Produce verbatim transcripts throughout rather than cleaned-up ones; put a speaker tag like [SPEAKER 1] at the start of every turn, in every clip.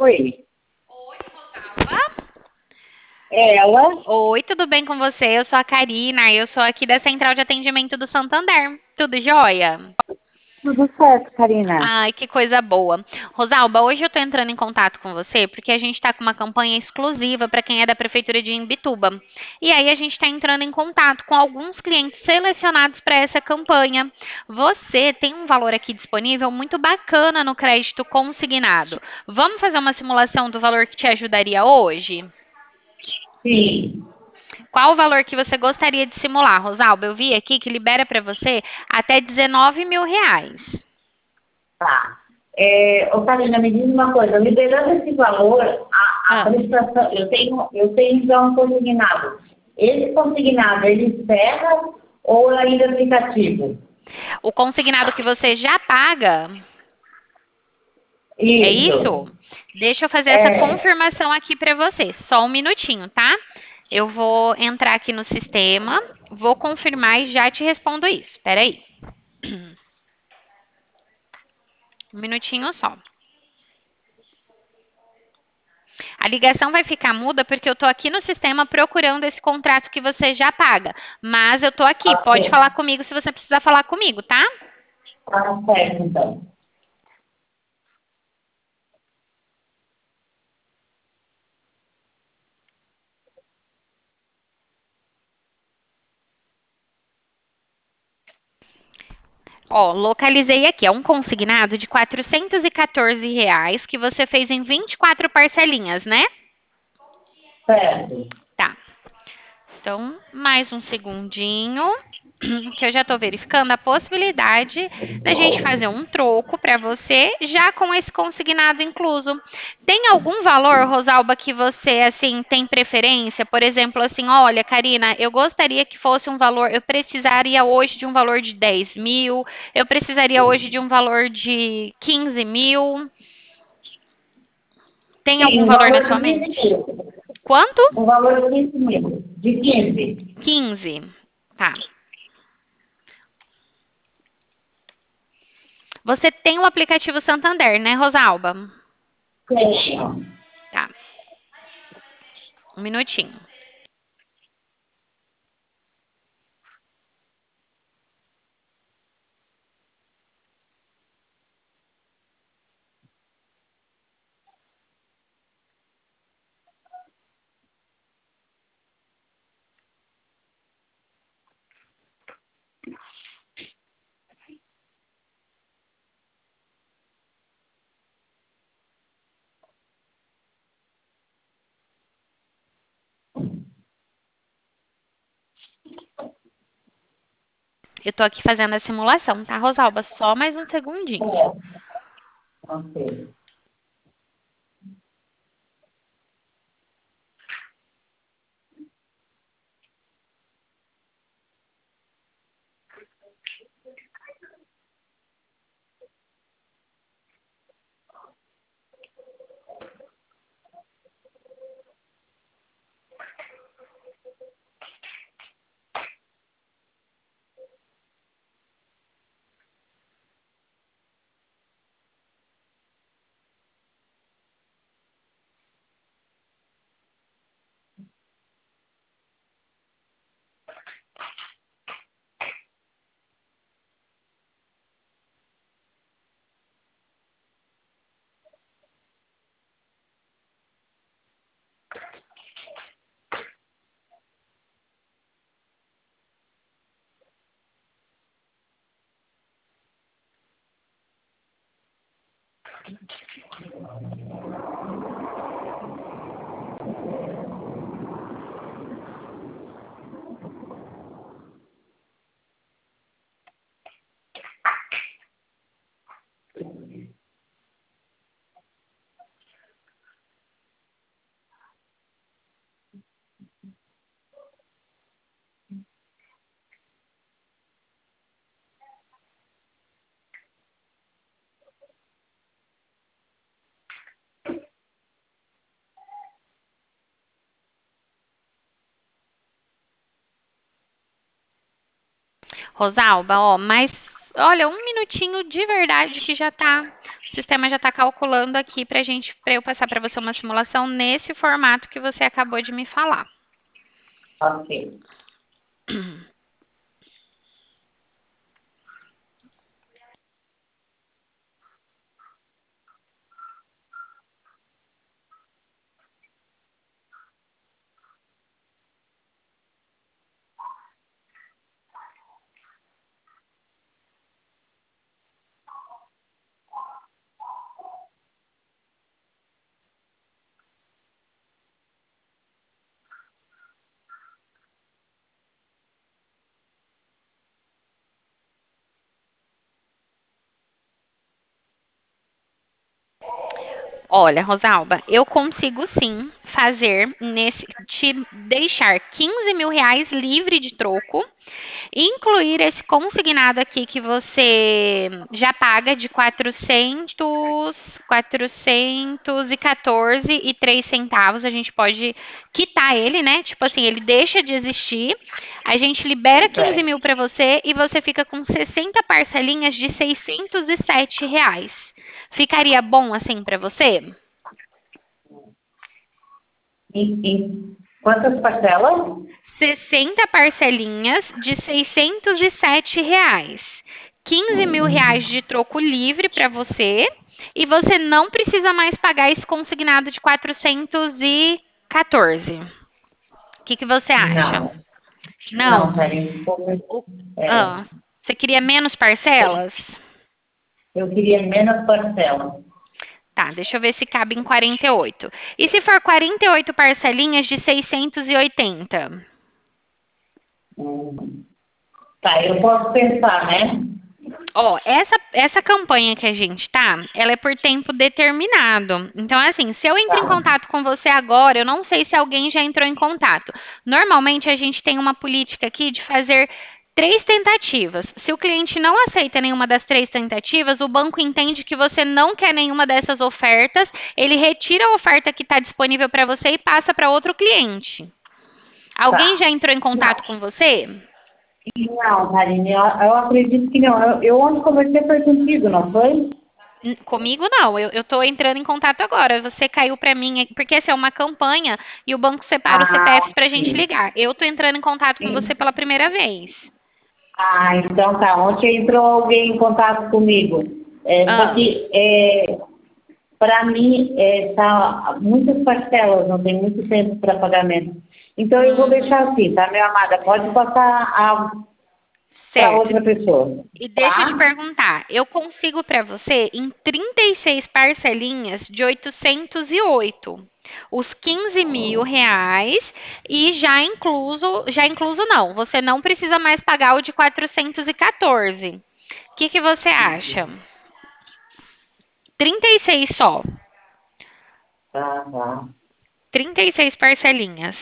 [SPEAKER 1] Oi,
[SPEAKER 2] Oi, Rosalba.
[SPEAKER 1] ela?
[SPEAKER 2] Oi, tudo bem com você? Eu sou a Karina, eu sou aqui da Central de Atendimento do Santander. Tudo jóia?
[SPEAKER 1] Tudo certo, Karina?
[SPEAKER 2] Ai, que coisa boa. Rosalba, hoje eu tô entrando em contato com você porque a gente tá com uma campanha exclusiva para quem é da Prefeitura de Imbituba. E aí a gente tá entrando em contato com alguns clientes selecionados para essa campanha. Você tem um valor aqui disponível muito bacana no crédito consignado. Vamos fazer uma simulação do valor que te ajudaria hoje?
[SPEAKER 1] Sim,
[SPEAKER 2] Qual o valor que você gostaria de simular, Rosalba? Eu vi aqui que libera para você até dezenove mil reais.
[SPEAKER 1] tá. É, ô, Karina, me diz uma coisa, liberando esse valor, a, a
[SPEAKER 2] Ah,
[SPEAKER 1] prestação, eu tenho, eu tenho já um consignado. Esse consignado, ele encerra ou ainda é aplicativo?
[SPEAKER 2] o consignado que você já paga, é
[SPEAKER 1] Isso.
[SPEAKER 2] isso? Deixa eu fazer essa
[SPEAKER 1] É,
[SPEAKER 2] confirmação aqui para você. Só um minutinho, tá? Eu vou entrar aqui no sistema, vou confirmar e já te respondo isso. Espera aí. Um minutinho só. A ligação vai ficar muda porque eu tô aqui no sistema procurando esse contrato que você já paga. Mas eu tô aqui, pode
[SPEAKER 1] ok.
[SPEAKER 2] falar comigo se você precisar falar comigo, tá?
[SPEAKER 1] Tá certo, então.
[SPEAKER 2] Ó, localizei aqui, é um consignado de quatrocentos e quatorze reais que você fez em vinte e quatro parcelinhas, né?
[SPEAKER 1] Certo.
[SPEAKER 2] Tá. Então, mais um segundinho, que eu já estou verificando a possibilidade da gente fazer um troco para você, já com esse consignado incluso. Tem algum valor, Rosalba, que você assim tem preferência? Por exemplo, assim, olha, Karina, eu gostaria que fosse um valor, eu precisaria hoje de um valor de dez mil, eu precisaria hoje de um valor de quinze mil. Tem algum
[SPEAKER 1] Sim, um
[SPEAKER 2] valor na
[SPEAKER 1] valor
[SPEAKER 2] sua
[SPEAKER 1] de quinze
[SPEAKER 2] mente?
[SPEAKER 1] mil.
[SPEAKER 2] Quanto?
[SPEAKER 1] Um valor de quinze mil. De quinze.
[SPEAKER 2] Quinze. Tá. Você tem o aplicativo Santander, né, Rosalba?
[SPEAKER 1] Tenho.
[SPEAKER 2] Tá, um minutinho. Eu tô aqui fazendo a simulação, tá, Rosalba? Só mais um segundinho.
[SPEAKER 1] É. Ok.
[SPEAKER 2] Rosalba, ó, mais Olha, um minutinho de verdade que já tá, o sistema já tá calculando aqui pra gente, para eu passar para você uma simulação nesse formato que você acabou de me falar.
[SPEAKER 1] Ok.
[SPEAKER 2] Olha, Rosalba, eu consigo sim fazer nesse, te deixar quinze mil reais livre de troco, incluir esse consignado aqui que você já paga de quatrocentos, quatrocentos e quatorze e três centavos. A gente pode quitar ele, né? Tipo assim, ele deixa de existir. A gente libera quinze mil para você e você fica com sessenta parcelinhas de seiscentos e sete reais. Ficaria bom assim para você?
[SPEAKER 1] E, e quantas parcelas?
[SPEAKER 2] sessenta parcelinhas de seiscentos e sete reais. quinze mil reais de troco livre para você e você não precisa mais pagar esse consignado de quatrocentos e quatorze. O que, que você acha?
[SPEAKER 1] Não.
[SPEAKER 2] Não?
[SPEAKER 1] Não, Karine, um pouco.
[SPEAKER 2] O-
[SPEAKER 1] É,
[SPEAKER 2] ah, você queria menos parcelas?
[SPEAKER 1] eu queria menos parcelas.
[SPEAKER 2] Tá, deixa eu ver se cabe em quarenta e oito. E se for quarenta e oito parcelinhas de seiscentos e oitenta?
[SPEAKER 1] Hum. Tá, eu posso pensar, né?
[SPEAKER 2] Ó, essa, essa campanha que a gente tá, ela é por tempo determinado. Então, assim, se eu entro em
[SPEAKER 1] Tá,
[SPEAKER 2] contato com você agora, eu não sei se alguém já entrou em contato. Normalmente, a gente tem uma política aqui de fazer três tentativas. Se o cliente não aceita nenhuma das três tentativas, o banco entende que você não quer nenhuma dessas ofertas, ele retira a oferta que está disponível para você e passa para outro cliente. Alguém já
[SPEAKER 1] tá.
[SPEAKER 2] entrou em
[SPEAKER 1] Não,
[SPEAKER 2] contato com você?
[SPEAKER 1] não, Karine, eu, eu acredito que não. Eu, eu ontem conversei foi contigo, não foi?
[SPEAKER 2] N- Comigo não, eu, eu tô entrando em contato agora. Você caiu pra mim, aqui- porque essa é uma campanha e o banco separa os
[SPEAKER 1] Ah,
[SPEAKER 2] C P Fs pra gente
[SPEAKER 1] sim.
[SPEAKER 2] ligar. Eu tô entrando em contato com você
[SPEAKER 1] Sim.
[SPEAKER 2] pela primeira vez.
[SPEAKER 1] Ah, então tá. Ontem entrou alguém em contato comigo. É, só
[SPEAKER 2] Ah,
[SPEAKER 1] que é, para mim é, tá muitas parcelas, não tem muito tempo para pagamento. Então eu vou
[SPEAKER 2] uhum,
[SPEAKER 1] deixar assim, tá, minha amada? Pode passar para
[SPEAKER 2] certo.
[SPEAKER 1] outra pessoa,
[SPEAKER 2] E deixa eu te
[SPEAKER 1] tá?
[SPEAKER 2] perguntar, eu consigo pra você em trinta e seis parcelinhas de oitocentos e oito. Os quinze mil reais e já incluso, já incluso não, você não precisa mais pagar o de quatrocentos e quatorze. O que que você acha? trinta e seis só.
[SPEAKER 1] Tá, tá.
[SPEAKER 2] trinta e seis parcelinhas.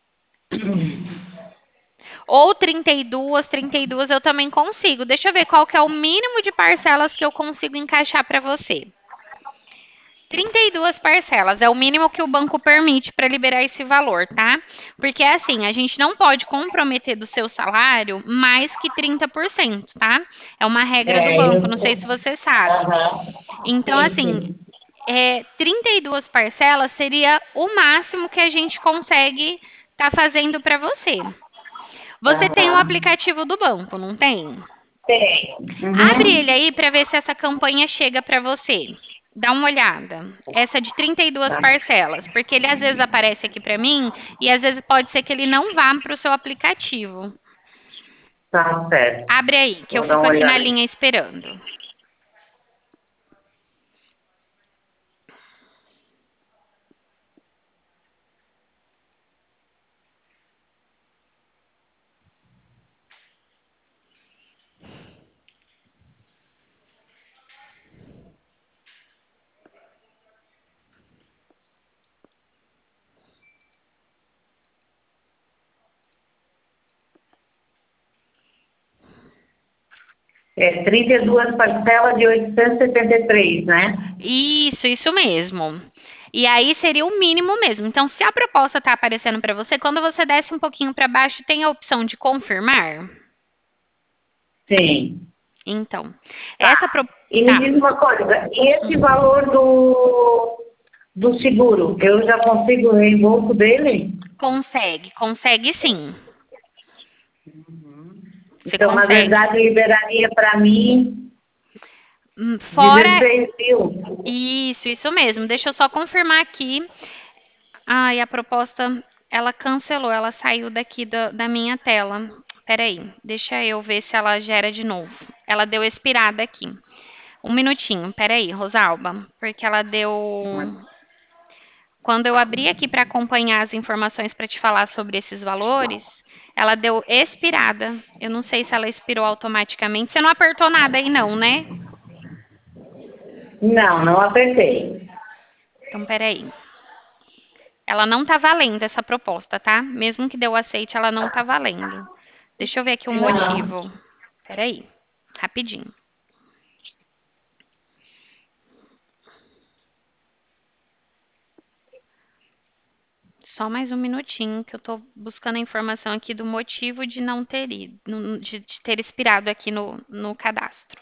[SPEAKER 2] Ou trinta e duas, trinta e duas eu também consigo. Deixa eu ver qual que é o mínimo de parcelas que eu consigo encaixar para você. trinta e duas parcelas é o mínimo que o banco permite para liberar esse valor, tá? Porque assim, a gente não pode comprometer do seu salário mais que trinta por cento, tá? É uma regra do
[SPEAKER 1] É,
[SPEAKER 2] banco,
[SPEAKER 1] eu
[SPEAKER 2] não sei se
[SPEAKER 1] sei.
[SPEAKER 2] você sabe.
[SPEAKER 1] Aham.
[SPEAKER 2] Então,
[SPEAKER 1] Sim,
[SPEAKER 2] assim,
[SPEAKER 1] sim.
[SPEAKER 2] é, trinta e duas parcelas seria o máximo que a gente consegue estar fazendo para você. Você tem o
[SPEAKER 1] Aham.
[SPEAKER 2] aplicativo do banco, não tem?
[SPEAKER 1] Tem.
[SPEAKER 2] Abre ele
[SPEAKER 1] Uhum.
[SPEAKER 2] aí para ver se essa campanha chega para você. Dá uma olhada. Essa de trinta e duas
[SPEAKER 1] Tá,
[SPEAKER 2] parcelas, porque ele às vezes aparece aqui para mim e às vezes pode ser que ele não vá para o seu aplicativo.
[SPEAKER 1] tá certo.
[SPEAKER 2] Abre aí, que eu
[SPEAKER 1] Vou dar
[SPEAKER 2] fico
[SPEAKER 1] uma
[SPEAKER 2] aqui na
[SPEAKER 1] olhada.
[SPEAKER 2] linha esperando.
[SPEAKER 1] É trinta e duas parcelas de oitocentos e setenta e três, né?
[SPEAKER 2] Isso, isso mesmo. E aí seria o mínimo mesmo. Então, se a proposta está aparecendo para você, quando você desce um pouquinho para baixo, tem a opção de confirmar.
[SPEAKER 1] Sim.
[SPEAKER 2] Então, essa...
[SPEAKER 1] Tá.
[SPEAKER 2] Pro...
[SPEAKER 1] E
[SPEAKER 2] tá.
[SPEAKER 1] me diz uma coisa, e esse valor do, do seguro, eu já consigo o reembolso dele?
[SPEAKER 2] Consegue, consegue sim. Você
[SPEAKER 1] Então, na
[SPEAKER 2] consegue.
[SPEAKER 1] verdade, liberaria para mim
[SPEAKER 2] Hum, Fora...
[SPEAKER 1] dezesseis mil.
[SPEAKER 2] Isso, isso mesmo. Deixa eu só confirmar aqui. Ah, e a proposta, ela cancelou, ela saiu daqui da, da minha tela. Peraí, deixa eu ver se ela gera de novo. Ela deu expirada aqui. Um minutinho, peraí, Rosalba, porque ela deu... Quando eu abri aqui para acompanhar as informações para te falar sobre esses valores, ela deu expirada. Eu não sei se ela expirou automaticamente. Você não apertou nada aí não, né?
[SPEAKER 1] Não, não apertei.
[SPEAKER 2] Então, peraí. Ela não tá valendo essa proposta, tá? Mesmo que deu aceite, ela não tá valendo. Deixa eu ver aqui o
[SPEAKER 1] Não.
[SPEAKER 2] motivo. Peraí, rapidinho. Só mais um minutinho que eu tô buscando a informação aqui do motivo de não ter ido, no- de, de ter expirado aqui no, no cadastro.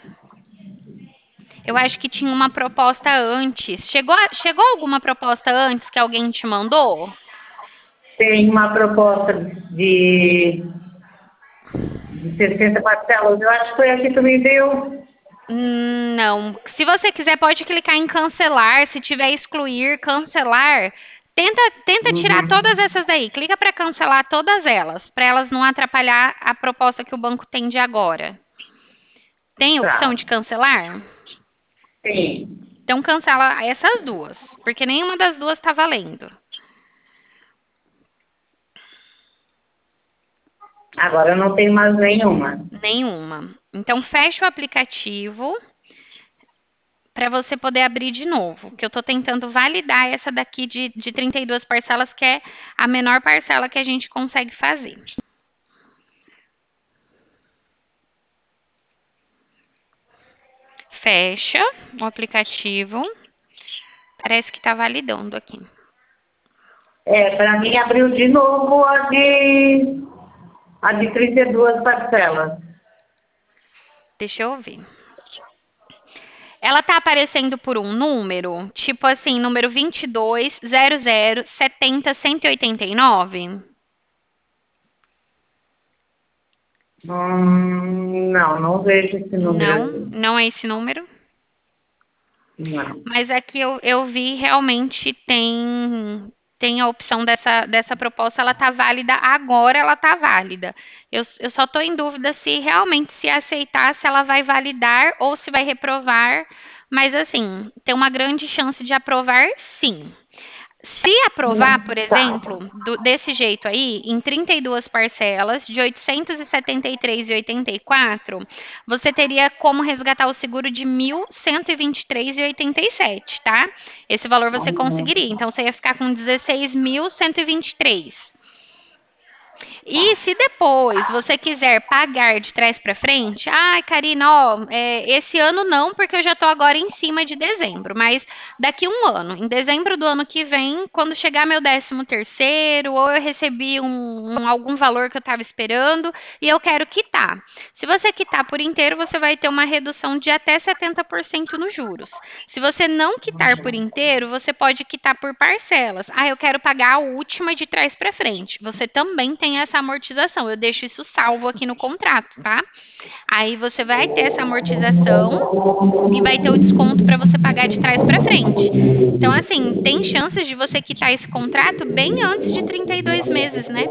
[SPEAKER 2] Eu acho que tinha uma proposta antes. Chegou, a- chegou alguma proposta antes que alguém te mandou?
[SPEAKER 1] Tem uma proposta de, de sessenta parcelas. Eu acho que foi a que tu me deu.
[SPEAKER 2] Hum, Não. Se você quiser, pode clicar em cancelar. Se tiver excluir, cancelar. Tenta, tenta tirar todas
[SPEAKER 1] Uhum.
[SPEAKER 2] essas daí. Clica para cancelar todas elas, para elas não atrapalhar a proposta que o banco tem de agora. Tem a opção
[SPEAKER 1] Tá.
[SPEAKER 2] de cancelar?
[SPEAKER 1] Sim.
[SPEAKER 2] Então cancela essas duas, porque nenhuma das duas está valendo.
[SPEAKER 1] Agora eu não tenho mais nenhuma.
[SPEAKER 2] Nenhuma. Então fecha o aplicativo para você poder abrir de novo, que eu estou tentando validar essa daqui de, de trinta e duas parcelas, que é a menor parcela que a gente consegue fazer. Fecha o aplicativo. Parece que está validando aqui.
[SPEAKER 1] É, para mim abriu de novo a de, a de trinta e duas parcelas.
[SPEAKER 2] Deixa eu ver. Ela está aparecendo por um número, tipo assim, número vinte e dois, zero zero, setenta, cento e oitenta e nove?
[SPEAKER 1] Hum, não, não vejo esse número
[SPEAKER 2] Não,
[SPEAKER 1] aqui.
[SPEAKER 2] não é esse número.
[SPEAKER 1] Não.
[SPEAKER 2] Mas aqui eu, eu vi realmente tem tem a opção dessa, dessa proposta, ela está válida agora, ela está válida. Eu, eu só estou em dúvida se realmente se aceitar, se ela vai validar ou se vai reprovar. Mas assim, tem uma grande chance de aprovar, sim. Se aprovar, por
[SPEAKER 1] Tá.
[SPEAKER 2] exemplo, do- desse jeito aí, em trinta e duas parcelas de oitocentos e setenta e três e oitenta e quatro, você teria como resgatar o seguro de mil cento e vinte e três e oitenta e sete, tá? Esse valor você conseguiria. Então você ia ficar com dezesseis mil cento e vinte e três. E se depois você quiser pagar de trás para frente, ai, Karina, ó, é, esse ano não, porque eu já estou agora em cima de dezembro, mas daqui um ano, em dezembro do ano que vem, quando chegar meu décimo terceiro, ou eu recebi um, um- algum valor que eu estava esperando e eu quero quitar. Se você quitar por inteiro, você vai ter uma redução de até setenta por cento nos juros. Se você não quitar por inteiro, você pode quitar por parcelas. Ah, eu quero pagar a última de trás para frente. Você também tem essa amortização. Eu deixo isso salvo aqui no contrato, tá? Aí você vai ter essa amortização e vai ter o desconto para você pagar de trás para frente. Então, assim, tem chances de você quitar esse contrato bem antes de trinta e dois meses, né?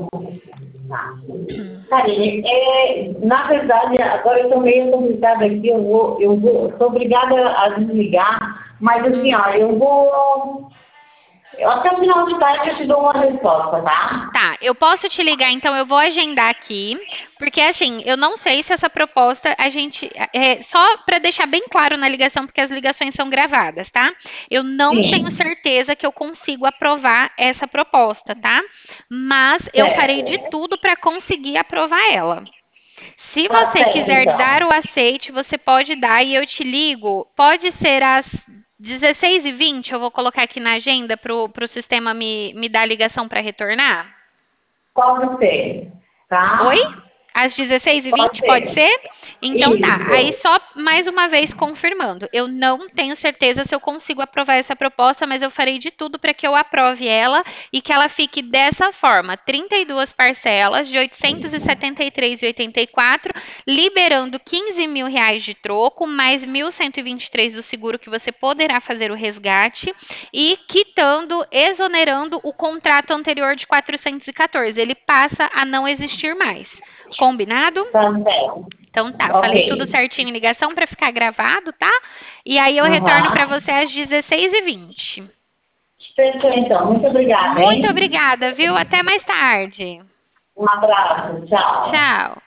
[SPEAKER 1] Karine, é, na verdade, agora eu estou meio complicada aqui, eu vou, eu vou, sou obrigada a desligar, mas assim, ó, eu vou, eu, até o final de tarde eu te dou uma resposta, tá?
[SPEAKER 2] Tá, eu posso te ligar, então eu vou agendar aqui, porque assim, eu não sei se essa proposta a gente. É, só para deixar bem claro na ligação, porque as ligações são gravadas, tá? Eu não tenho
[SPEAKER 1] Sim,
[SPEAKER 2] certeza que eu consigo aprovar essa proposta, tá? Mas eu farei de
[SPEAKER 1] certo.
[SPEAKER 2] tudo para conseguir aprovar ela. Se
[SPEAKER 1] Tá
[SPEAKER 2] você
[SPEAKER 1] certo,
[SPEAKER 2] quiser dar
[SPEAKER 1] então.
[SPEAKER 2] o aceite, você pode dar e eu te ligo. Pode ser às dezesseis e vinte, eu vou colocar aqui na agenda para o sistema me, me dar a ligação para retornar?
[SPEAKER 1] Pode ser,
[SPEAKER 2] Oi?
[SPEAKER 1] tá?
[SPEAKER 2] Às dezesseis e
[SPEAKER 1] Pode
[SPEAKER 2] vinte,
[SPEAKER 1] ser.
[SPEAKER 2] pode ser? Então tá.
[SPEAKER 1] Isso.
[SPEAKER 2] Aí só mais uma vez confirmando. Eu não tenho certeza se eu consigo aprovar essa proposta, mas eu farei de tudo para que eu aprove ela e que ela fique dessa forma: trinta e duas parcelas de oitocentos e setenta e três reais e oitenta e quatro centavos, liberando quinze mil reais de troco, mais mil cento e vinte e três do seguro que você poderá fazer o resgate e quitando, exonerando o contrato anterior de quatrocentos e quatorze. Ele passa a não existir mais. Combinado?
[SPEAKER 1] Tá certo.
[SPEAKER 2] Então tá,
[SPEAKER 1] Ok.
[SPEAKER 2] falei tudo certinho em ligação para ficar gravado, tá? E aí eu retorno para
[SPEAKER 1] Aham.
[SPEAKER 2] você às dezesseis e vinte.
[SPEAKER 1] Fechou, então. Muito obrigada,
[SPEAKER 2] Muito
[SPEAKER 1] hein?
[SPEAKER 2] obrigada, viu? Até mais tarde.
[SPEAKER 1] Um abraço. Tchau.
[SPEAKER 2] Tchau.